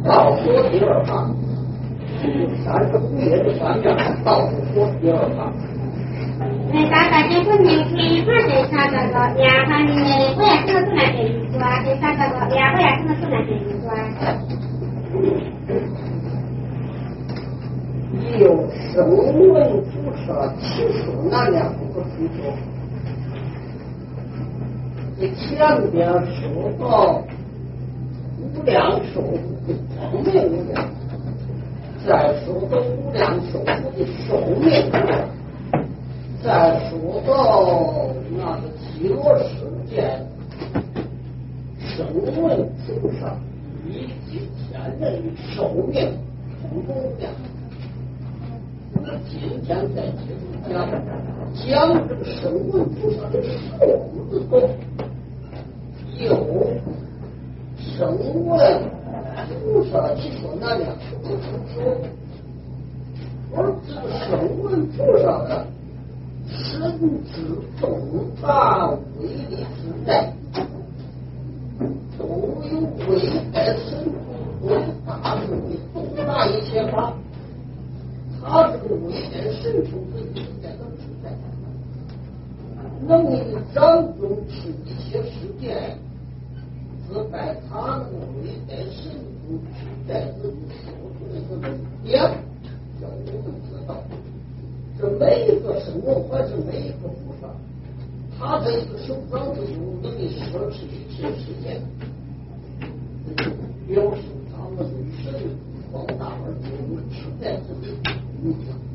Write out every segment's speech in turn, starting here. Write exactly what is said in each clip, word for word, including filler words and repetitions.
倒说第二行，三个不业的三样，倒说第二行。 诶，大家结婚年期，看第三十五夜，看你诶，我也看到出来第二段，第三十五夜，我也看到出来第二段。 有声闻主舍，其数那两不可推说。这前边说到无量寿的方面无量，再说到无量寿的寿命无量，再说到那个极乐世界声闻主舍以及天人的寿命同无量。我今天在节目讲讲这个声闻主舍的数字多，有声闻主舍其说那两不可说，而这个声闻主舍的神之重大威力之在，都有伟大神通伟大的东大一切法。他这个威严神通是应该能存在，能以掌中持一切世界，只拜他那个威严神通存在自己所做的这个力量，叫我们知道，这每一个生活或者每一个菩萨，他在一个手掌之中能以摄持一切世界，表示他们对神广大而不能存在自己。诶，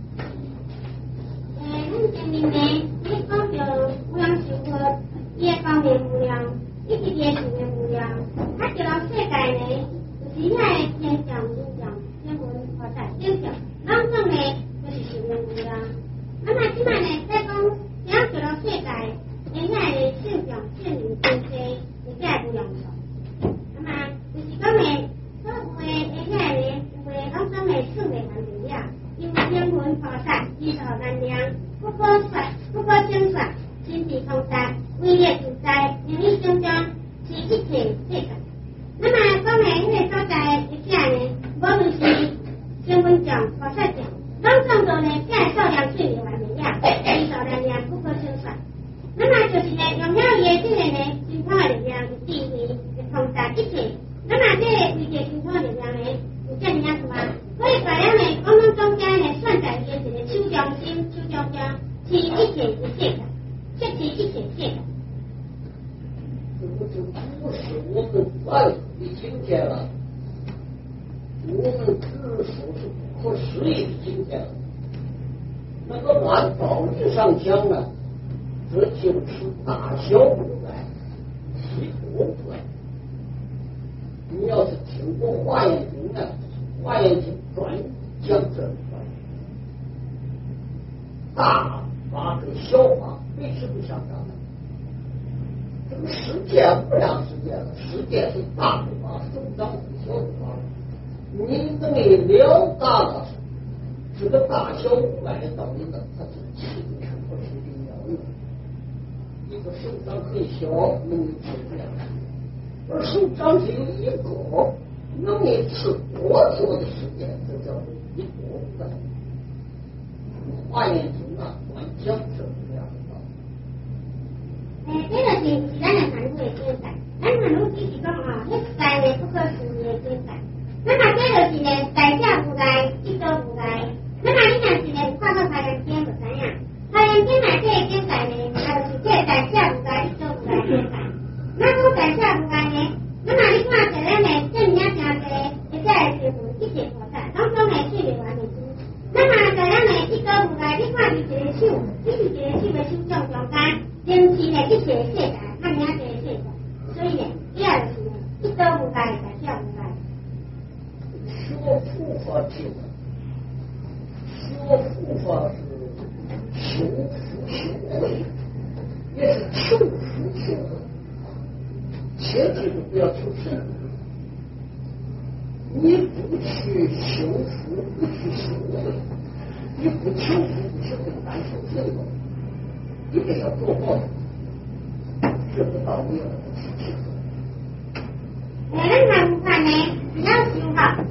咱前面呢，你讲到无量寿佛，伊诶方面无量，以及伊诶寿命无量，啊，就到世界呢，就是遐个天上、人上、天文、菩萨、天上，拢总呢就是寿命无量。那么即摆呢，再讲，想就到世界，诶，遐个圣上、圣灵、天地，是遐无量寿。那么就是讲呢，所有诶诶遐个有诶拢总诶算袂完毕了。因天文菩萨依头难量，不可说，不可精说，心智通达，威力自在，名利相将，是一切世界。那么讲诶，迄个所在一些呢，无论是天文奖、菩萨奖，拢总到呢，遐数量最为完美了，依头难量，不可精说。那么就是呢，用了伊诶这个呢，神通诶力量，智慧，通达一切。那么这个威力神通诶力量呢，有这样子嘛？所以大家呢，我们中间呢，算在伊一个手中心、手中间，是一切一切的，确是一切一切的。 这不就不是我们凡夫的境界了？我们只说是不可思议的境界了。那个按道理上讲呢，这就是大小无碍，一多不碍。你要是听过华严经呢？华严经专讲这一块，大法跟小法彼此不相干的。这个世界无量世界了，世界是大的法，手掌是小的法。你等于了达了这个大小无碍的道理呢，它是清楚不是的了用。一个手掌很小，能够吃不了，而手掌只有一个。能以吃多做的时间，这叫做一国的。华严经啊，专讲这样的道理。诶，这个是是咱的含糊的见解，咱含糊只是讲哦，迄在的不可思议的见解。那么这就是呢，在家无碍，一周无碍。那么你若是呢，看到华严经就知影，华严经内这个见解呢，也就是这个在家无碍，一周无碍见解。那讲在家无碍呢？那么你看这个呢，正面正侪，一个是天文一切菩萨，拢总系最为完美之。那么这个呢，一个无碍，你看伊一个手，你是一个手的手掌中间，连是呢一切世界，看名这个世界。所以呢，第二就是呢，一个无碍，在家无碍。 学佛法经，学佛法是修福修慧，也是求福修慧。切记是不要求神，你不去修福，不去修慧，你不求福，不是很难受这个，一定要做好，这个道理要清楚。 诶，咱看看呢，只要修好，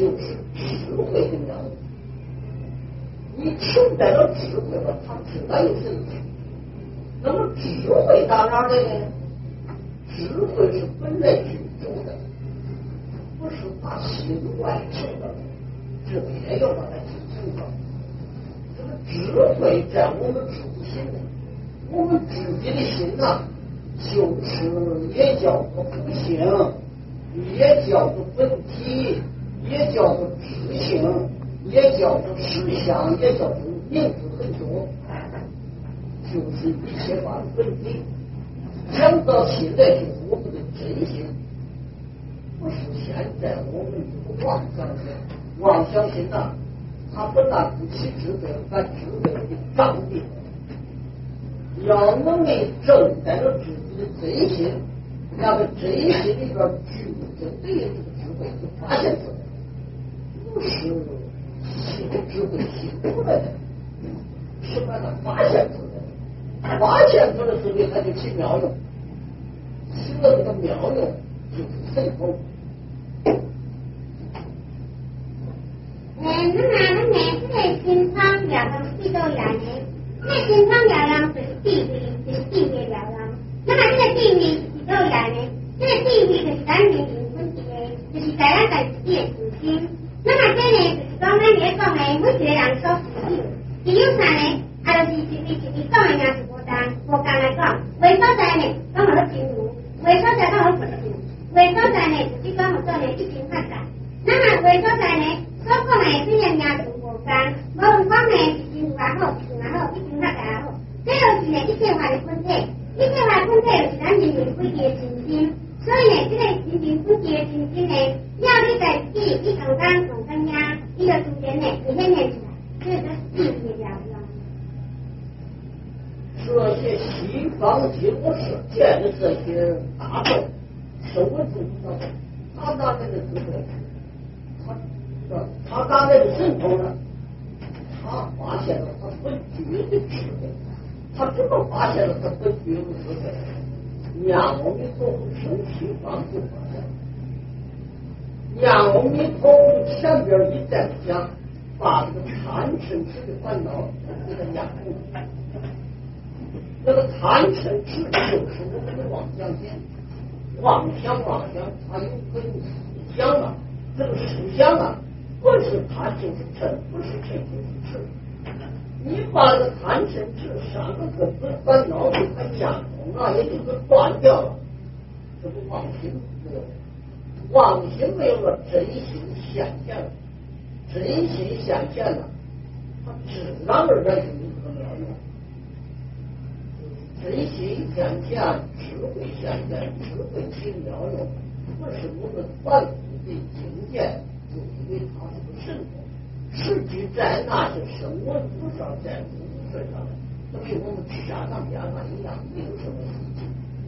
就是智慧的妙用。你承载了智慧了，它自然有神性。那么智慧到哪里呢？智慧是本来具足的，不是把心外求的，这也要把它提升上。这个智慧在我们自己心里，我们自己的心呐、啊，就是也叫做福性，也叫做本体，也叫做知性，也叫做实相，也叫做名字很多，就是一切法的本体。讲到现在就是我们的真心，不是现在我们这个妄想心，妄想心呐、啊，它本来不起智慧，把智慧给障蔽。要能力正在了自己的真心，那个真心里边具足的这个智慧就发现出来，不是新智慧新出来的，是把它发现出来的，发现出来之后它就起妙用，起了这个妙用就是神通。 誒，咁啊，咁誒，即係健康療養知道人嘅，即係健康療養就是地位，就是地位療養。咁啊，呢個地位知道人嘅，呢個地位就是咱人靈魂嘅，就是在咱在自己嘅自心。咁啊，這呢就是講咱嚟講嘅，每一個人所需要。只有啥呢？啊，就是一位一位講嘅嘢是無同，無同來講，為所在呢講好真如，為所在講好不真，為所在呢就是講好做呢一經發展。咁啊，為所在呢？所講嘅雖然也同無同，無論講嘅是真如也好，是也好，一經發展也好，這就是呢一切法的本體，一切法本體就是咱人靈本體嘅真心。所以呢，這個人靈本體嘅真心呢，要你在自己一講講講增加，一個主點呢，就顯現出來，這就是地位了了。 這些西方經我所見的這些大眾，生活中的他哪來的智慧？他他哪來的神通呢？他發現了他本具的智慧。他怎麼發現了他本具的智慧？念阿彌陀佛生西方就發現。念阿彌陀佛前邊一再講，把這個貪嗔癡的煩惱給他壓住。那個貪嗔癡就是我們的妄想心，妄想妄想，它有可能思想啊，這個思想啊，不是貪就是嗔，不是嗔就是癡。你把這貪嗔癡三個根本煩惱給它壓通了，也就是斷掉了，這個妄心沒有，妄心沒有了，真心顯現了，真心顯現了，它自然而然就有個妙用。真心顯現，智慧顯現，智慧起妙用，不是我們凡夫的境界，就以為它是個神通。實際在那些聲聞菩薩在五身上，都與我們下上下上一樣，沒有什麼稀奇。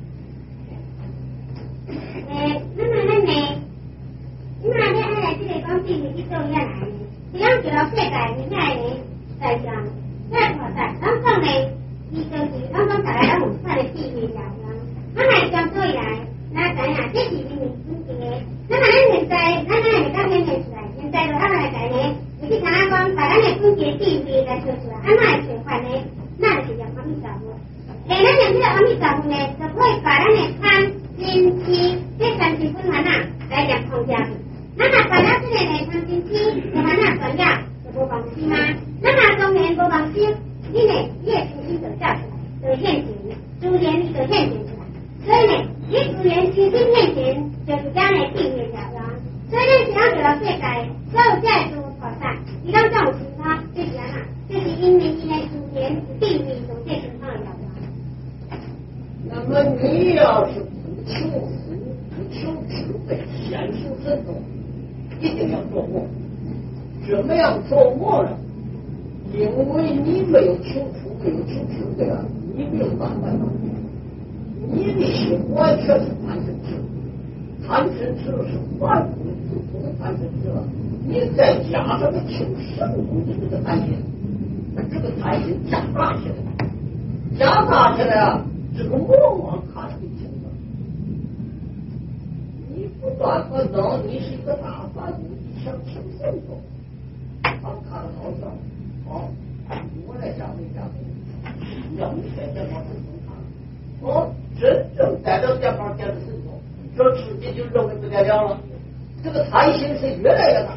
誒，咁啊，咱呢，咁啊，咧，喺嚟即係講地位啲做嘢嚟，你講住落世界嘅嘢呢，在上，即係話在，咁講呢。伊就是講講大家都唔發嘅地位了啦，咁係咁多以來，那咱啊，這是人民本體嘅，咁啊，咱現在，咱咱係講顯現出來，現在就啱嚟講呢，你去睇下講，把咱嘅本體嘅地位來說出來，安怎嚟說法呢？那就是用阿彌陀佛。誒，咱用這個阿彌陀佛呢，就可以把咱嘅貪、嗔、癡這三種分煩啊，來兩空掉去。咱啊，把咱這個呢貪、嗔、癡嘅煩啊斷掉，就無忘失嘛。咱啊，當然無忘失。你呢，你也重新就叫出來，就現前，逐漸你就現前出來。所以呢，你逐漸重新現前，就是將來地位了啦。所以咱想要做到世界，所有這諸菩薩，伊講這種情況，就是安那，就是因為伊呢逐漸地位從這情況了啦。 那麼你要是不求福，不求智慧，先求神通，一定要琢磨。怎麼樣琢磨呢？因為你沒有求福，沒有求智慧啊，你沒有辦法。你的心完全是貪嗔癡，貪嗔癡是凡夫不同的貪嗔癡了。你再加上個求神通的這個貪心，這個貪心加大起來，加大起來啊，這個魔王他是不行的。你不斷煩惱，你是一個大凡夫，一生出圣果，他看了好笑，哦，我来讲一讲，要你现在往这种看，哦，真正带着这方面的圣果，这自己就认为不得了了，这个贪心是越来越大，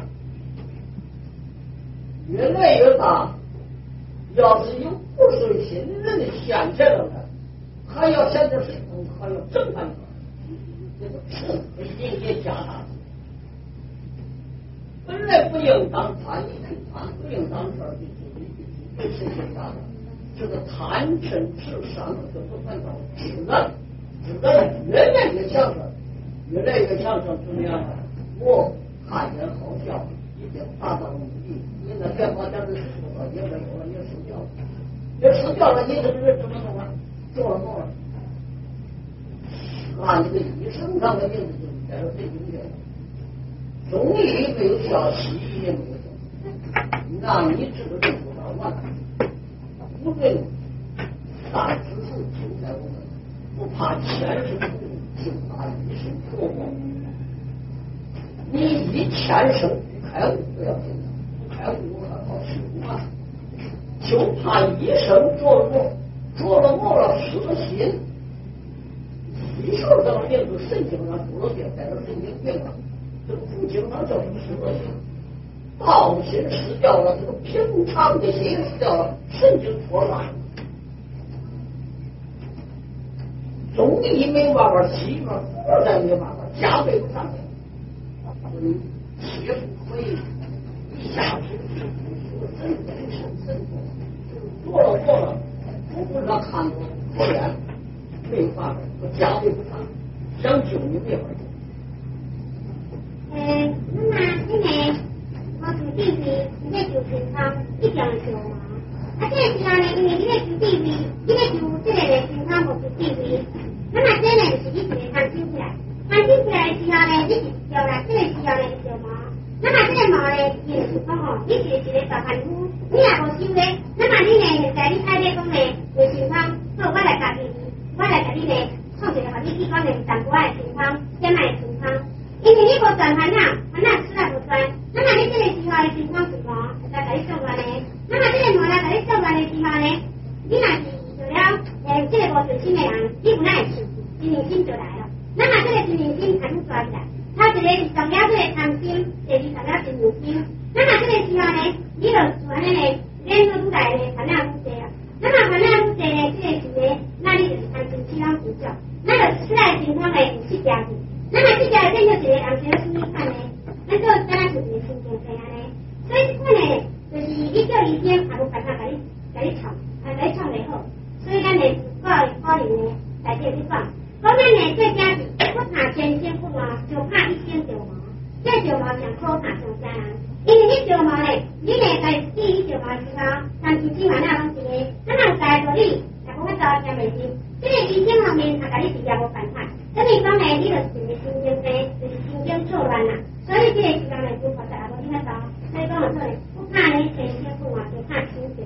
越来越大。要是有不顺心的人现在了呢，还要现在水通，还要正反这个是一也加大。本来不应当贪，你去贪，不应当事儿，你自己对事情大的。这个贪嗔痴三个都不看到，自然自然越来越强盛，越来越强盛，怎么样呢？我看人好笑，已经达到目的。你那电话讲的是说到也没有了，也死掉了，也死掉了，你这个人怎么弄啊？做了梦了，按这个医生上的名字就带到这境界了。中医没有效，西医也没有效，那你治的这不好完了。无论大知识就在我们，不怕前世苦，就怕一生错过。你一前生不开悟不要紧的，不开悟还好修嘛，就怕一生做了梦，做了梦了失了心，一受到病就神经上出了病，带着神经病了。这个不经常叫什么失了心，道心失掉了，这个平常的心失掉了，神经错乱。中医没办法，西医嘛，实在没办法，加倍不上来。嗯，切腹可以一下子就神神神神做了做了，我不知道看过可怜，没有办法，我加倍不上，想救你没法救。 诶，那么现在我住地位，你在住平方，一定要救嘛。啊，这个时候呢，因为你在住地位，你在住这个平方不住地位，那么这呢就是你一个看起来，看起来的时候呢，你是救了，这个时候呢是救嘛。那么这个毛呢，就是讲吼，你是一个大凡夫，你也无修呢，那么你呢现在你爱咧讲呢，就平方，好，我来教你，我来教你呢，创一个互你去讲的淡薄仔的平方，点卖平方。因为你无转烦恼，烦恼出来无转，那么你这个时候的情况是无，来甲你做完呢。那么这个无来甲你做完的时候呢，你若是做了诶，这个无顺心的人，你有哪会受？真灵心就来了。那么这个真灵心全部抓起来，他一个是上了这个贪心，第二上了真灵心。那么这个时候呢，你就做安尼呢，两个愈来呢烦恼愈多啊。那么烦恼愈多呢，这个时呢，那你就是贪心起了不少，那就出来情况呢有四家子。那么这家变成一个人生心理看呢，那个当然就是心情这样呢。所以这个呢，就是你叫医生也无办法给你给你创，啊给你创袂好。所以咱呢，个可能呢，在这里讲，讲咱呢这家子不怕千辛苦啊，就怕一千条毛。这条毛上可怕上家人，因为你条毛呢，你呢在第一条毛的时候，但是今晚那拢是个，那么在道理，也无法做兼袂住。这个医生方面，他给你治也无办法。所以讲呢，你就是心经病，就是心经错乱啦。所以这个时间呢，就发在阿无你那道。所以讲我说呢，不怕你千辛苦啊，就怕清醒。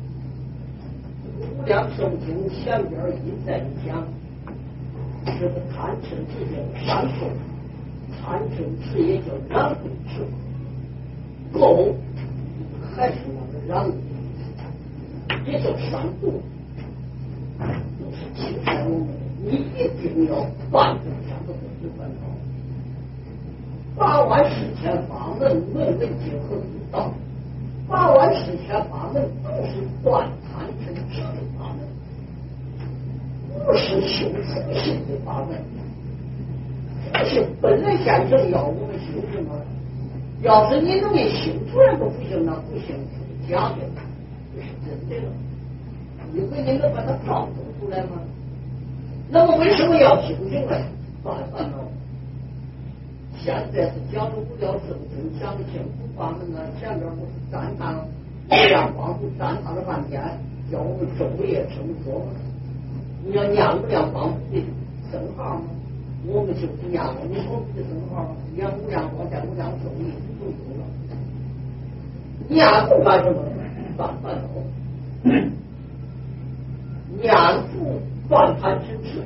无量寿经前边一再讲，这个贪嗔痴叫三痛，贪嗔痴也叫染污痴，垢还是那个染污，也叫三毒。就是青菜我们，你一定要办正三个本子办好。八万四千法门，门门皆可入道。八万四千法门都是断贪嗔痴的法门，不是修福性的法门。福性本来现成要我们修什么？要是你能给修出来个福性，那福性是假的，不是真的了。因为你能把它造作出来吗？那么为什么要修行呢？大烦恼。现在是讲了无聊正经，讲的净土法门呢，前面不是赞叹了无量光复赞叹了半天，叫我们昼夜称说。你要念无量光复的圣号吗？我们就是念了无量光复的圣号，念无量光在无量寿一直都有了。念佛干什么？断烦恼。念佛断贪嗔痴。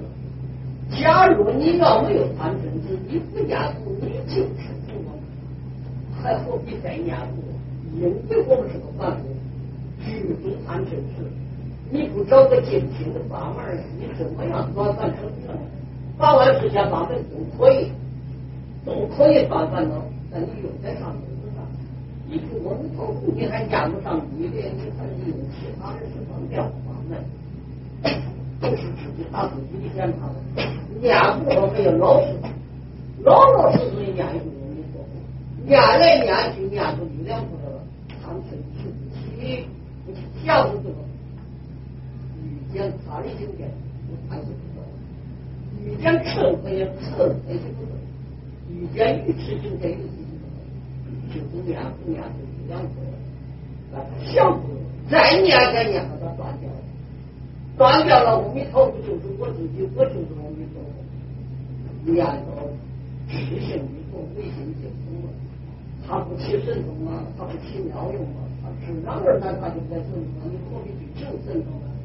假如你要没有贪嗔痴，你不念佛，你就是佛。 还何必再念过？因为我们是个凡夫，居中贪嗔痴，你不找个精心的法门，你怎么样转换成正？八万四千八百都可以，都可以转换到，但你用在上面上，你说我们头部你还加不上一点，你还利用其他人是方便法门，都是自己打自己的检查的。念不好没有老师，老老实实的念一个你说，念来念去念出一两步的了，贪嗔痴不起，不是下不这个，遇见他的经典，我还是不知道。遇见乘可以乘那些不懂，遇见鱼吃就这个事情就不念不念就一两步，那他想不再念再念把它断掉了，断掉了，阿弥陀佛就是我自己，我就是阿弥陀佛。念到智性弥陀唯心净土了，他不起神通啊，他不起妙用啊，他自然而然他就在神通，你何必去求神通呢？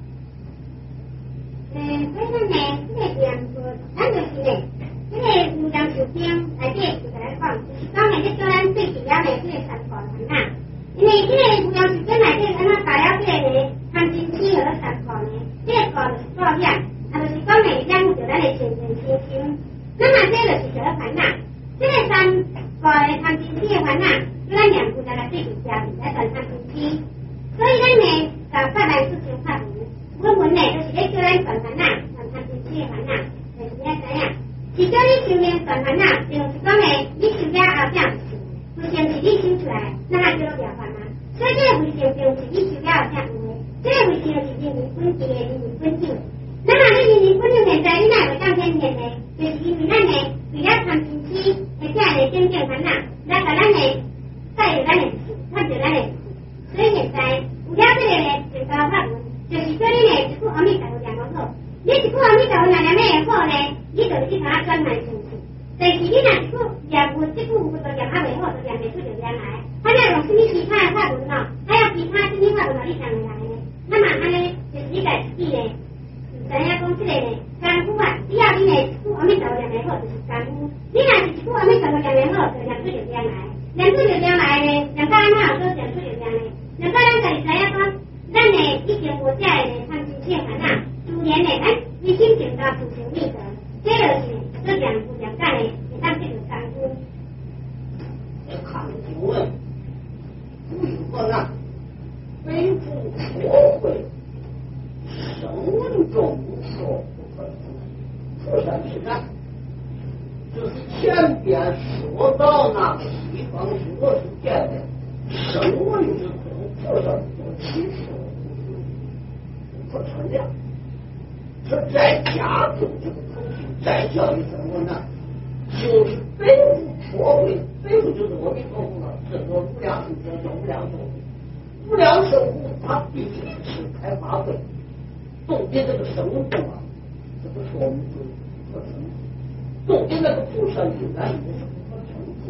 诶，所以说呢，这个这样说，咱就是呢，这个无量寿经内底就在来讲，就是讲呢，这叫咱最主要的这个三法门呐。因为这个无量寿经内底，咱们大了这个呢，贪嗔痴和三法呢，这个法就是作业，啊，就是讲呢，养护着咱的前前心心。那么这个就是这个烦恼，这个三法的贪嗔痴的烦恼，就咱两部在来对比家里来断贪嗔痴，所以咱呢，搞发来事情发明。我们呢，就是咧叫咱断烦恼，断贪嗔痴的烦恼，就是咧怎样？是叫你修炼断烦恼，就是讲呢，你修了后这样子，不先是你修出来，那还叫做了烦恼。所以这个为性并不是你修了后这样子，这个为性是人民本质的人民本性。那么你人民本性现在你哪个当天天呢？就是因为咱呢，为了贪嗔痴，而且呢，真正烦恼，来把咱呢带入咱的看着咱的，所以现在有了这个呢，最高法门。就是叫你呢，一句阿弥陀佛念好，你一句阿弥陀佛念念咩好呢？你就是去把它转换成去。但是你若一句念佛，这句佛都念啊未好，就念不出就念来。他要用什么其他的法门呢？他要其他什么法门你才能来呢？那么安尼就是你家自己呢，知影讲这个呢，功夫啊，只要你呢一句阿弥陀佛念念好，就是功夫。你若是一句阿弥陀佛念念好，就念出就念来，念出就念来呢，念到安怎就念出就念来，念到咱家己知影讲。咱呢，已经无遮个贪嗔痴烦恼，自然呢，咱微心净道自成立的，这就是这两部两干的，你看这种功夫。 看经文，不有何难？非复佛会，声闻众说不可能。菩萨是难，就是前边说到那个地方是我是见的，声闻之后，菩萨所起说。不成量，说再加重这个口气，再叫一声我呢，就是北无佛会，北无就是阿弥陀佛了，这个无量寿经叫无量寿，无量寿佛他第一次开法会，动的这个生动啊，这个说明就不可成，动的那个菩萨应该也是不可成的。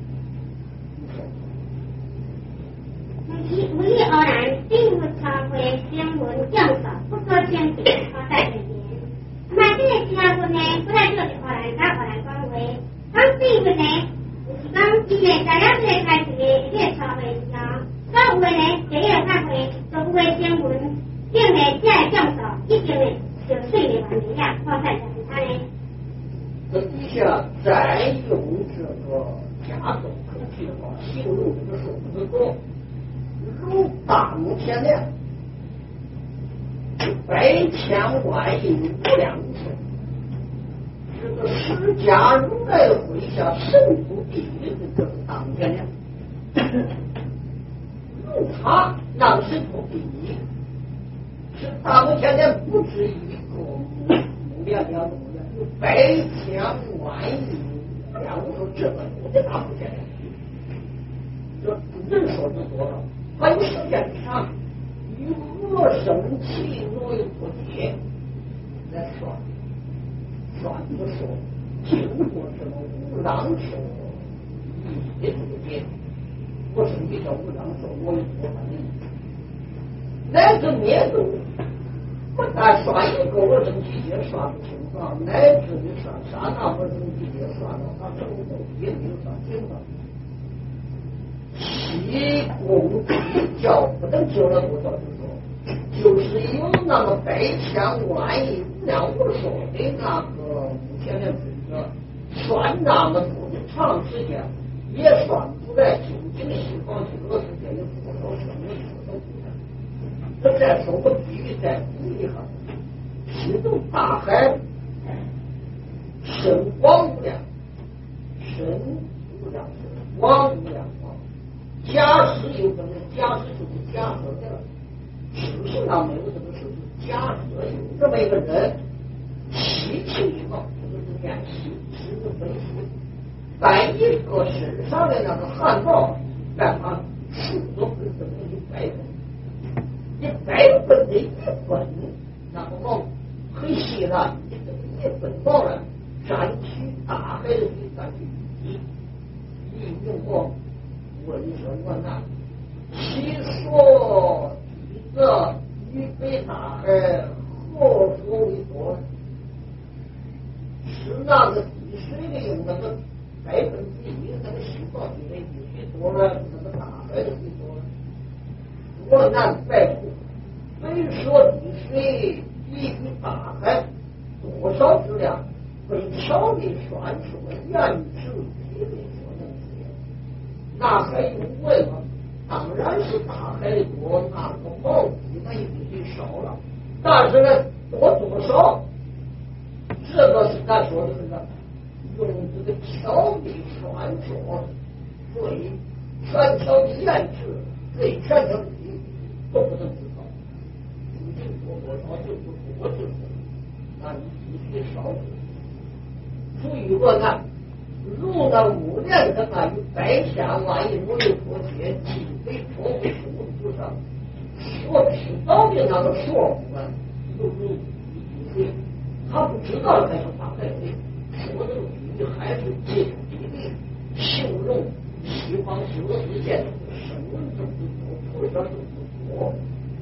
无无意而然，并无常会经文教导，不可见地而在人言。那么这个时候呢，不但就是偶然讲偶然讲话，讲并不呢，就是讲伊呢在了这个开始的一个常会上，所有的呢第一个法会，就有的经文，并呢这个教导已经呢就顺利完成了，放在就是他呢。 这底下再用这个加重口气的话，形容这个数字多。如大木天亮，百千万亿无量寿，这个释迦如来麾下神不地狱的这个大木天亮，如他让神不地狱，是大木天亮不止一个无量两个无量，有百千万亿无量寿这么多的大木天亮，这人说就多了。还有时间长，与恶生气若有不解，来算算不说，经过这个无量寿一的这个解，我是一个无量寿，我有多少的意思？乃至灭度，不但算一个我生气也算不清啊，乃至于算刹那我生气也算了，他成就也没有算清了。 共比较不能救了多少之说，就是有那么百千万亿无量无数的那个目前的准则，算那么多的长时间，也算不来究竟西方极乐世界有多少生命多少无量。这再说个比喻再补一下，西东大海深广无量，深无量深，广无量广。假使有这个假使就是假设的了，事实上没有这个事实。假设有这么一个人，七情一毛，这个是练习，是个分析，在一个身上的那个汗毛，让他数都分成一百分，一百分的一分，那个毛很细了，一个一分毛了，占据大海的水占据一，一用过。问声问难，其所举则于北大海，何所为多？是那个滴水的用那个百分之一，那个西方地的滴水多了，那个大海的水多了。我难百乎？虽说滴水比于大海多少质量，被巧地算出了原值比例。那还用问吗？当然是大海的多，那个毛比那一比水少了。但是呢，多多少，这个是咱说的是什么？用这个巧的算说，最全巧的验值，最全巧的比例都不能知道。究竟多多少就是多就是，那你比水少，出于何难？如那五年的那有百千万亿努力佛界，尽为佛为数之上，所知道的那个数目啊，都如一滴水，他不知道还是大概率，说这个比喻还是借比例形容西方极乐世界的声闻众之多，菩萨众之多。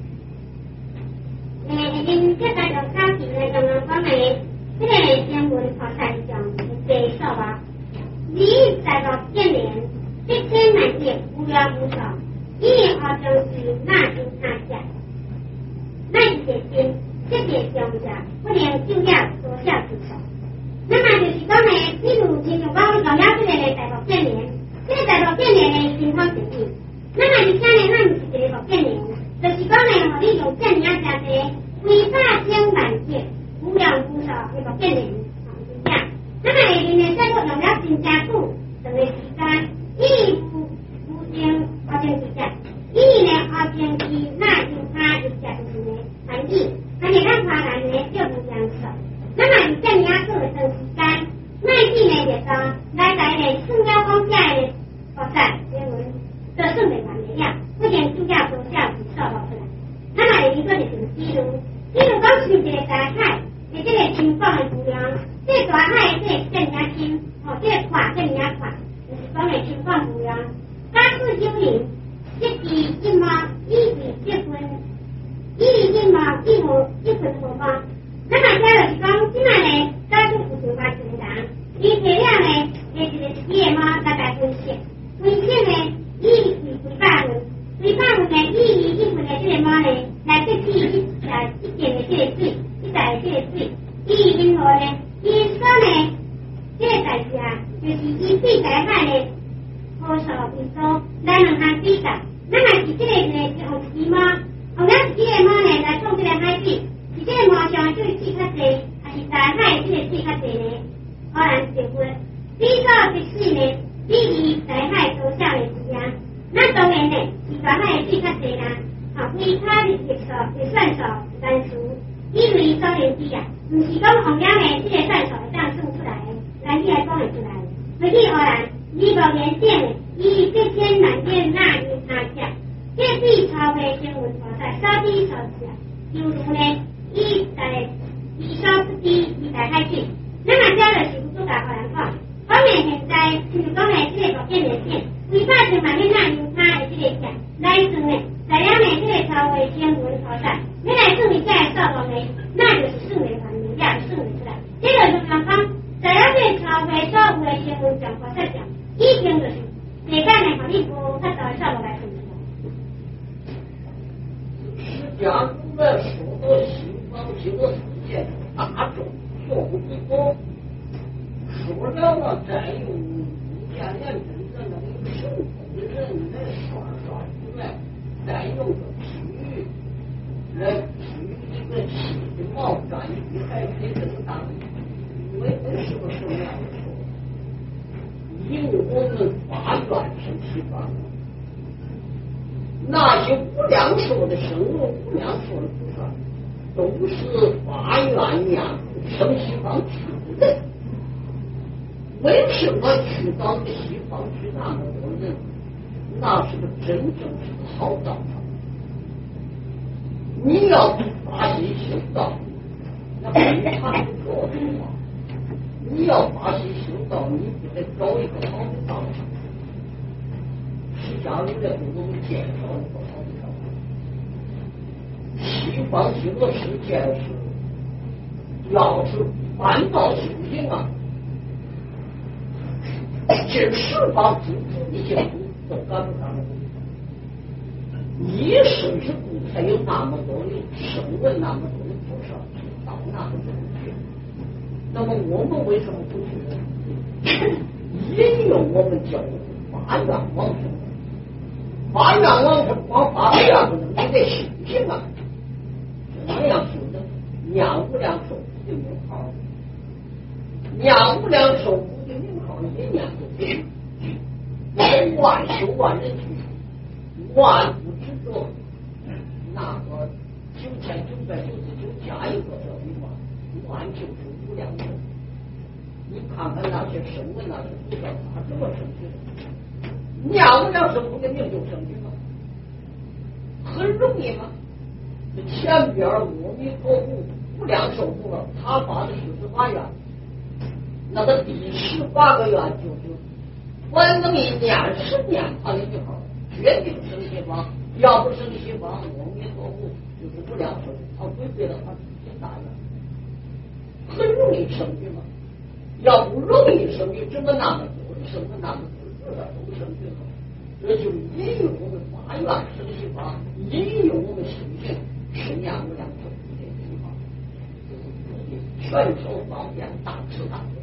嗯，因这个就考题呢，刚刚讲的这个新闻考察讲介绍吧。你在到今年这千万件无量无少，一号就是那经他下，那一些经这些讲下，不能就要多下之少。那么就是讲呢，比如亲像讲讲了这个呢，在到今年，这个在到今年呢情况是gì？那么你看呢，那不是这个到今年，就是讲呢，我利用正量价的为大千万件无量无少这个今年啊，是这样。那么里面再用了新加固等于时间，一不不经二经时间，一呢二经是那用它一下就是呢含义，而且它发展呢就不相少。那么你更加做的等时间，那一呢也说来来呢圣教方下的发展新闻这圣的反面样，不仅主要都下是受到出来。那么有一个就是比如，比如讲是这个大海，你这个情况的不良。这大海这更加轻，哦，这垮更加垮，就是讲的情况不一样。假使有人一滴一毛一笔一分，一滴一毛一毛一分多方，那么假如是讲现在呢，假使不是把正常，你这样呢，也就是一毛大概分线，分线呢，一是几百分，几百分呢，一一一分的这个毛呢，来这第一来一点的这个水，一百的这个水，一一毛呢。伊说呢，这个代志啊，就是伊对大海的多少比数来两项比较。那么是这个呢是用鸡毛，用咱这个毛呢来创这个海水，是这个毛上就是水较济，还是大海这个水较济呢？可能结婚，比较的水呢，比伊大海多少的时间？那当然呢，是大海的水较济啦，啊，其他的结数的算数单数，因为当然比啊。不是讲红了呢，这个算数这样算出来的，来你来讲得出来的。所以后来你无连线的，以这千万件那因他下，这对超的新闻所在，稍低少时，犹如呢，一在以稍不低，一在海去。那么这个是不做大好人讲，方面现在就是讲呢，这个变连线，为大千万件那因他的这个下来算呢，在了呢这个超的新闻所在，原来算你在少到呢，那就是算的话。样算出来，这个就是讲，在那边超过所有的新闻讲或者讲，已经就是大概呢，和你无法度少落来算出来。 那些无量寿的生物、无量寿的菩萨，都是发愿念生西方去的。为什么去到这西方去那么多人？那是个真正是个好道场。你要不发心修道，那没法做什么。你要发心修道，你就得找一个好的道场。释迦牟尼给我们介绍一个好的道场。西方极乐世界是，要是反道修行啊，这十方诸佛的净土都赶不上。一生之故才有那么多人声闻，那么多人菩萨到那个地方去。那么我们为什么不去呢？因为我们叫发愿往生，发愿往生光发愿不能，你得修行啊。怎么样修的？念无量寿佛的名号，念无量寿佛的名号也念不对，你得万修万人去，万不执着。那个九千九百九十九加一个叫什么？万就是无量寿。你看看那些声闻，那些菩萨，他怎么升去的？念无量寿佛的名就升去了，很容易嘛。前边阿弥陀佛无量寿佛，他发的四十八愿，那个第十八个愿就是反正一念十念他的名号，决定升西方。要不升西方，阿弥陀佛就是无量寿，他违背了他自己大愿，很容易升去嘛。要不容易升去，怎么那么多人升的那么多人都升去了？这就引用我们发愿升西方，引用我们修行是念无量寿的地方，就是全球方便，大慈大悲。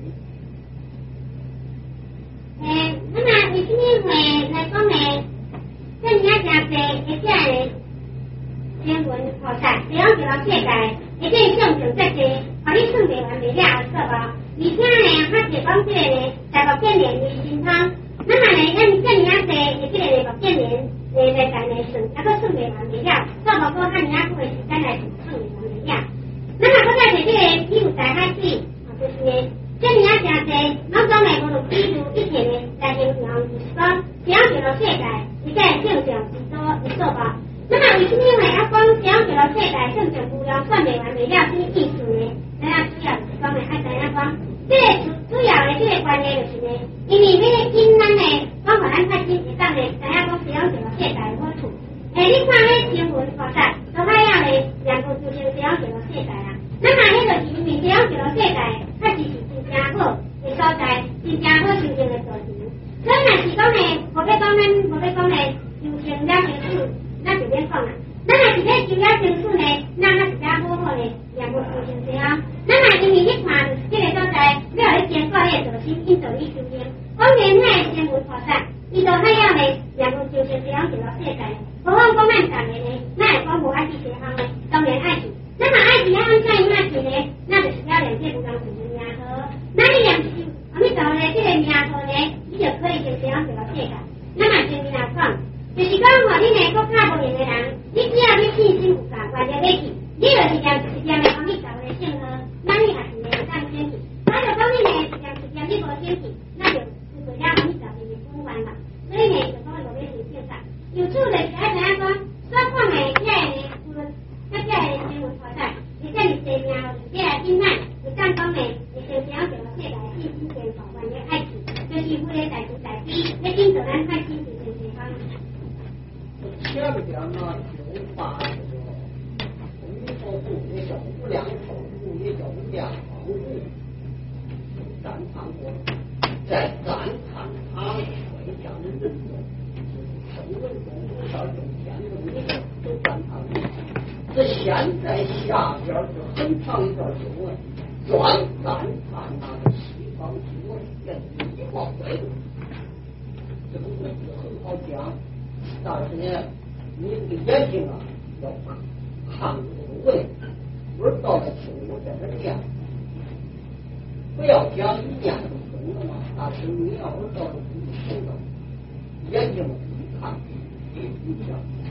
诶，那么为什么会来讲呢？这你要讲是一些人新闻菩萨，这样就到世界，一定上上这些，把你算不完没了，是吧？而且呢，他是讲这个呢，在六千年的心汤，那么呢，咱这你要是这个六千年来来讲来算，那个算不完没了，做不过他你要不会时间来算不完没了。那么我在这个第五代开始，就是呢。这你要讲是，我讲美国的基督一天呢，来形容就是讲，这样就到世界，一个正常是多是多吧。那么为什么会要讲这样就到世界正常无量算没完没了？什么意思呢？咱要主要就是讲呢，爱怎样讲？这个主主要的这个观念就是呢，因为这个经咱呢，包括咱看经会当呢，怎样讲这样就到世界的好处。诶，你看那新闻报道，都那样的两个就是这样就到世界啦。那么那个是因为这样就到世界，它就是。真好的所在，是真好修行的座城。所以若是讲呢，无要讲咱，无要讲呢，修行了成事，咱就免讲啦。咱若是咧修了成事呢，咱那是较好好呢，也无修行这样。咱若因为你看这个所在，你有咧经过咧座心，因着你修行。当然那新闻菩萨，伊就那样呢，也无修行这样就到世界。何况讲咱逐个呢，咱会讲无爱去这项呢，当然爱去。那么爱去啊，按怎样爱去呢？那就是了了解无讲什么名号。那你也不是，阿弥陀佛呢，这个名号呢，你就可以就这样就到世界。那么就你来讲，就是讲吼，你呢国家无闲的人，你只要你信心有够，关键要去，你就是念是念的阿弥陀佛的圣号，那你还是呢当先去。那就讲你呢是念是念你无先去，那就就做了阿弥陀佛的公完嘛。所以呢，就讲无要去现实。有处就是爱怎样讲，所讲的这个呢，无论这个新闻报道，你这里这名号，这个经脉，你讲讲呢，你就这样就到世界信心变化，关键爱去，就是为了代志代志，你今做咱快心就是这方。 前边呢有八个无所故，也叫无量寿故，也叫无量光故，赞叹过，在赞叹他会讲的人中，就是声闻中、无少中、天中、地中都赞叹过。这现在下边是很长一段经文，专赞叹那个西方极乐世界的一毛鬼。这个问题很好讲，但是呢，你这个眼睛啊要看古文，耳到了听我在这念，不要讲一念就懂了嘛。但是你要耳到了不听了，眼睛一看一一讲。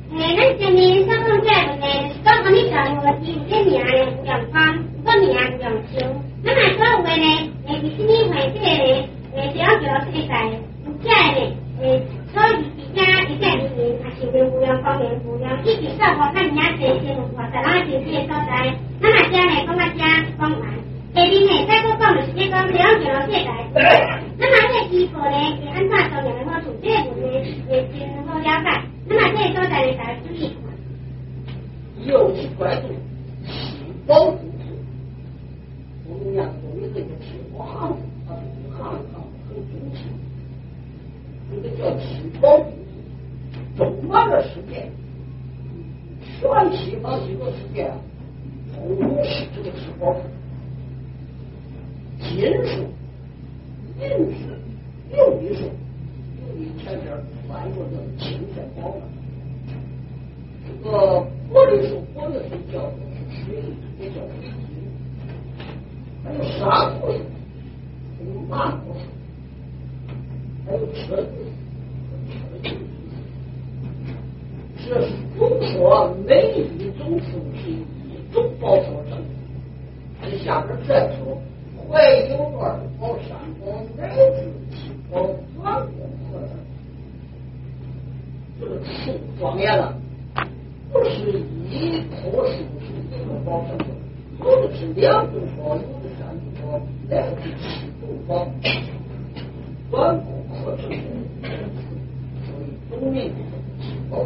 诶，咱今年上课这个呢，是讲安尼讲话，伊有这名呢有两方，有个名有两条。咱若所有的呢，诶，为什么会这个呢？诶，只要叫世界有这个呢？诶，所以伫遮一个里面，也是有无量方面无量，一直说无看人家这些文化，在咱经济的所在，咱若遮呢讲到遮讲完。下面呢，再搁讲就是讲只要叫世界。咱若这个依靠呢，是安怎造成的好处？这个文呢，会真好了解。咱若这个所在呢，大家注意看。 有其怪度，起包不住。我们讲有一个起包，它是看看很中气，这个叫起包不住。中国的世界，全西方几个世界啊，都是这个起包。金属、银属、六位数，有一天天翻过的青天宝了。这个玻璃数，玻璃数叫做水，也叫水晶，还有珊瑚树，还有曼瑚树，还有车子，这是中说每一种树是一种宝所成。这下边再说。会有二宝、三宝、乃至七宝、转宝和这个树庄严了，不是一棵树是一个宝成的，有的是两种宝，有的三种宝，乃至七种宝，转宝合成的，所以总名七宝。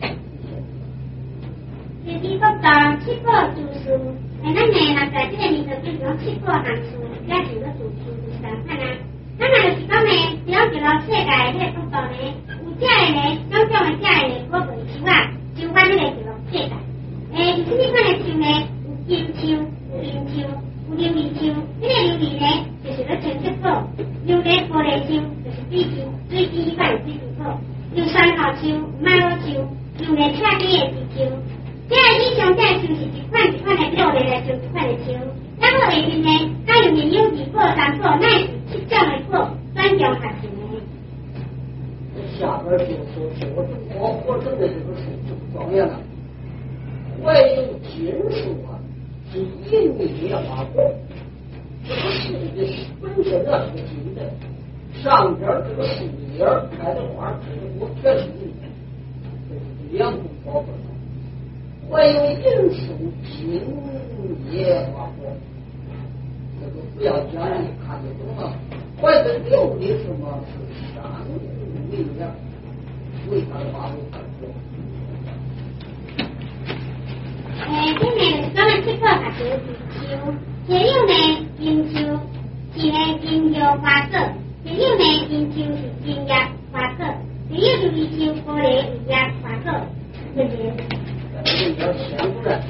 第二个讲七宝就是，哎，咱呢，那在这个里头就是讲七宝函数。咱几个主题是三看啊，咱那就是讲呢，只要知道世界这个角度呢，有这个呢，种种的这个呢，我本树啊，就我这个叫做世界。诶，有什么款的树呢？有金树，有银树，有琉璃树。这个琉璃呢，就是咧纯色果；有咧玻璃树，就是水晶，水晶一般有水晶果。有酸桃树，麦乐树，有咧菜地的树。这个以上这个树是一款一款的落来来种一款的树。咱个里面呢，它有面有二果、三果，乃是七种的果，专种合成的。 下边就说说这光合成的这个树就庄严了。还有金属啊，是银液化果，这个树的本身啊是金的，上边这个树叶开的花，这个果全是银的，这是两种包合成。还有银属金液化果。这个不要讲，一看就懂了。怀着六的什么是山路为了为它的发挥很多。 诶，今年咱们七个还是金秋，前六呢金秋是呢金叶花色，前六呢金秋是金叶花色，前六是金秋玻璃叶花色，对不对？ 这比较显出来。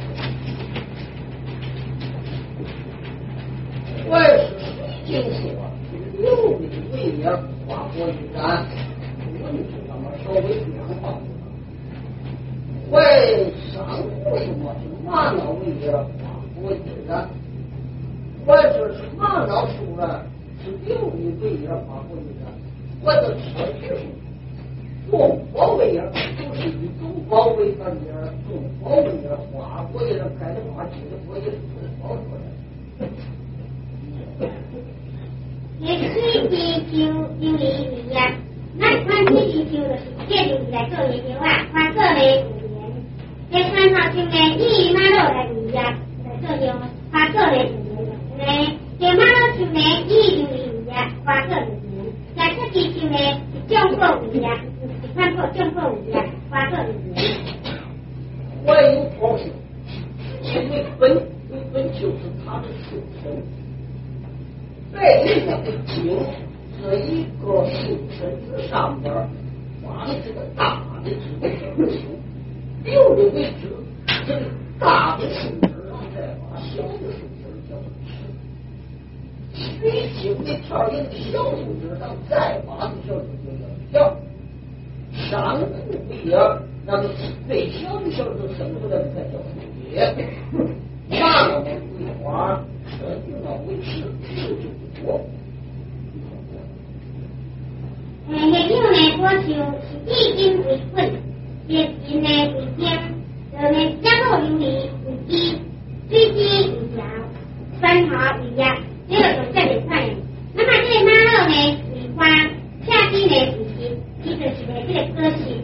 还是水晶树啊，琉璃为叶化过一染，文字上面稍微变化了。为珊瑚什么是玛瑙为叶化过一染，或者是玛瑙树呢是琉璃为叶化过一染，或者车菊树用宝为叶，就是以种宝为它叶，种宝为叶化过一染，开的花结的果也是种宝出来的。 诶，水晶球琉璃叶啊，咱款水晶球就是借琉璃来做叶叶啊，花色嘞五年。诶，酸桃树呢，以玛瑙来叶来做叶，花色嘞五年。诶，这玛瑙树呢，以琉璃叶，花色五年。那这支树呢，是种过五年，是款过种过五年，花色五年。 还有宝树，因为本为本就是它的树身。背面的茎是一个树身子上边放这个大的这个树枝，留的位置，这个大的树枝上再把小的树枝叫做枝，水晶的条有小树枝上再把这小树枝叫条，上树叶那个最小的小树生出来才叫树叶，玛瑙为花，车菊呢为枝，枝就我， 诶，叶柳呢，果树是以金为本， 别人的为经，就呢江后有理为基，水机为条，山河为业，这个就这个款的。那么这个马路呢为花，下地呢为实，其实是呢这个歌词。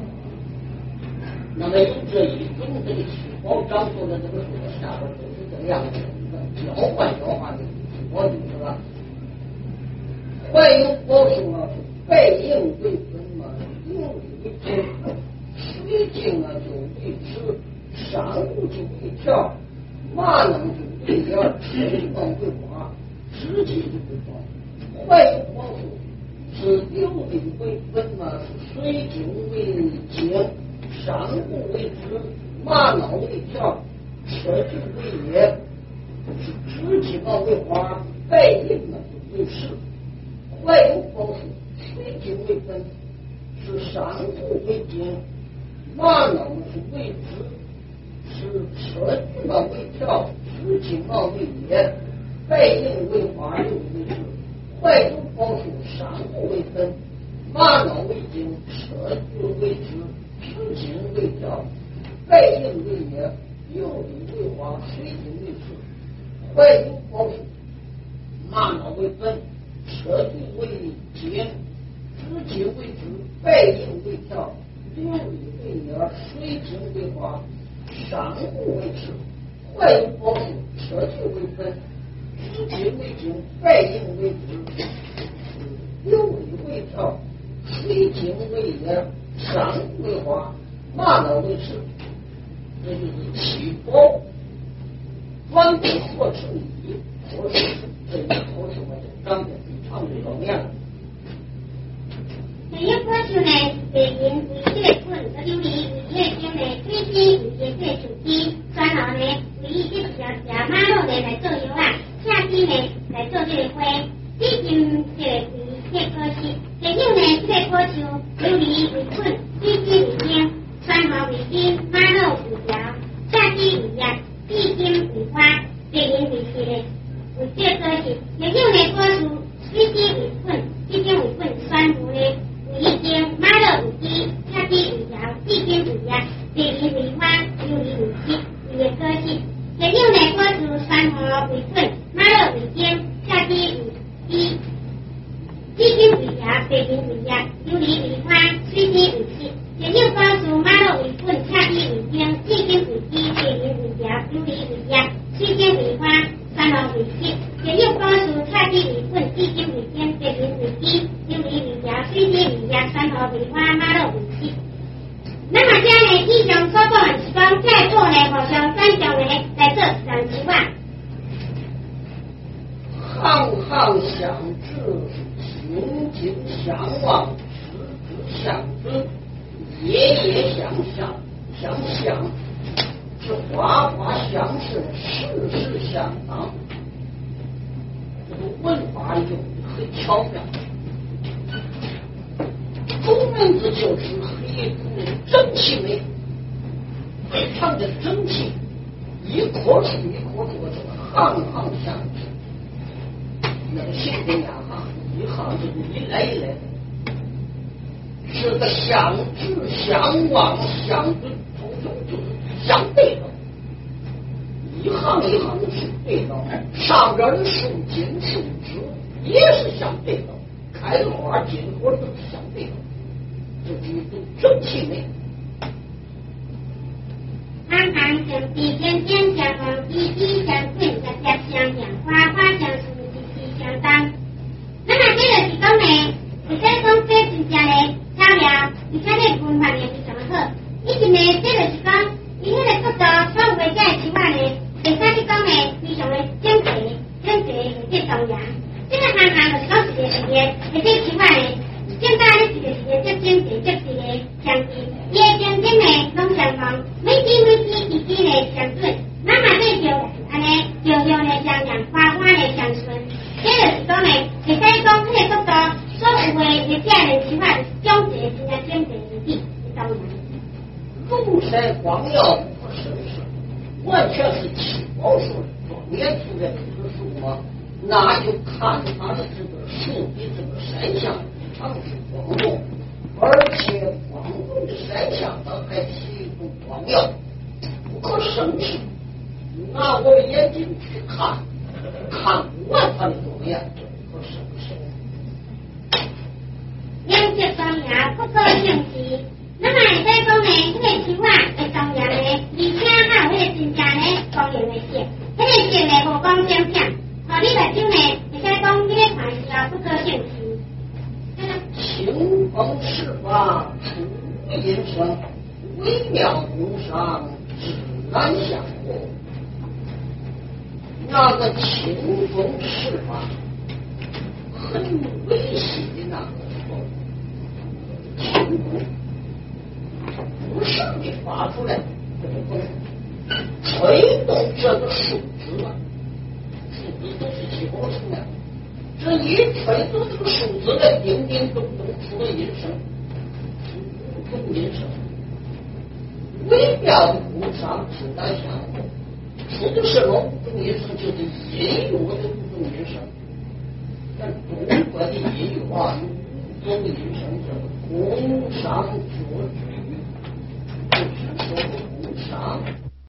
那么由这一种这个曲宝章说的这个说下边就是这个样子，交换交换的，我就是了。还有宝书啊，是背应为分嘛，应为真，水经啊就为池，山路就为条，马能就为眼，水能为花，直接就为光。还有宝书是流的为分嘛，是水经为经。山路为直，马脑为条，车具为叶，是直体毛为花，背印呢为实。还有宝书，水经为根，是山路为经，马脑是为直，是车具毛为条，直体毛为叶，背印为花，又为实。还有宝书，山路为根，马脑为经，车具为直。直经为条，背应为叶，右里为花，水经为池。还有宝书，马脑为本，车具为经，直经为直，背应为条，右里为叶，水经为花，上部为池。还有宝书，车具为本，直经为经，背应为直，右里为条，水经为叶。上为花，马脑为池，这就是七宝。官兵或成一，或是这一或是我就长得非常的老面了。 这一过去呢，北京为这个棍，这就为月经呢，最近有些这手机，转后呢，为一些小小马路呢来做游览，下地呢来做这个灰，最近这个为这个是。这又呢，这个过去有理为棍，水机为经，山河为金，马路为条，下地为叶，地经为花，北人为实的，为这个是。这又呢，过去水机为棍，水经为棍，山河呢为一经，马路为基，下地为条，地经为叶，北人为花，有理为实，为这个是。这又呢，过去山河为棍，马路为经，下地为基。地经为条，北经为叶，有理为花，水机为池。这又告诉马路为棍，下地为经，地经为基，北经为条，有理为叶，水经为花，山河为池。这又告诉下地为棍，地经为经，北经为基，有理为条，水机为叶，山河为花，马路为池。那么这样呢，以上所讲的是讲在座呢，互相转交呢来做三句话。 行行相知。情景相望，时时相尊，夜夜相向，相向是花花相视，事事相当。这个文法用的很巧妙。中文字就是黑整齐美，非常的整齐，一棵树一棵树这个行行相知，那个形容呀哈。一行就是一来一来的，是个相知相望相对，通通就是相对的，一行一行是对的，上边的树茎树枝也是相对的，开花结果都是相对的，这是一种整齐美。 行行相对，尖尖相望，滴滴相对，夹夹相仰，花花相属，息息相当。那么这个是讲呢，有些讲这真正的巧妙，而且呢文法也非常好。以前呢，这个是讲伊迄个角度所有的这个情况呢，会使去讲呢非常的整齐、整齐而且重要。这个行行就是讲一个一个，而且情况呢，正大的一个一个接整齐、接一个相似，伊的经典呢拢相同，每字每字字字呢相准。那么这就安尼，就就呢相像，花花呢相顺。这个是讲呢，会使讲迄个角度所有的一这样的情况，总结真正整齐一致，当然。 庐山光耀不是是，完全是七宝树庄严出来的这个树嘛，那就看它的这个树比这个山象非常是光荣， 而且广东的山下的还提供光耀，不可胜视。拿我的眼睛去看，看不完它的庄严，不可胜视。 两只庄严不可胜视。那么在讲呢，这个树啊会庄严的，而且还有那个真正的庄严的色，那个色呢无光闪闪。哦，你目睭呢，会使讲这个看是啊不可胜视。 清风释法出阴声，微妙无上自然相活。那个清风释法很微细的那个风，清风不上的发出来，这个风吹动这个树枝啊，树枝都是气泡成的。这一吹动这个数字的叮叮咚咚出了音声，出音声，微妙的无上自然相活，出的什么五种音声？就是音乐的五种音声。但中国的音乐啊，有五种音声叫做工商角徵。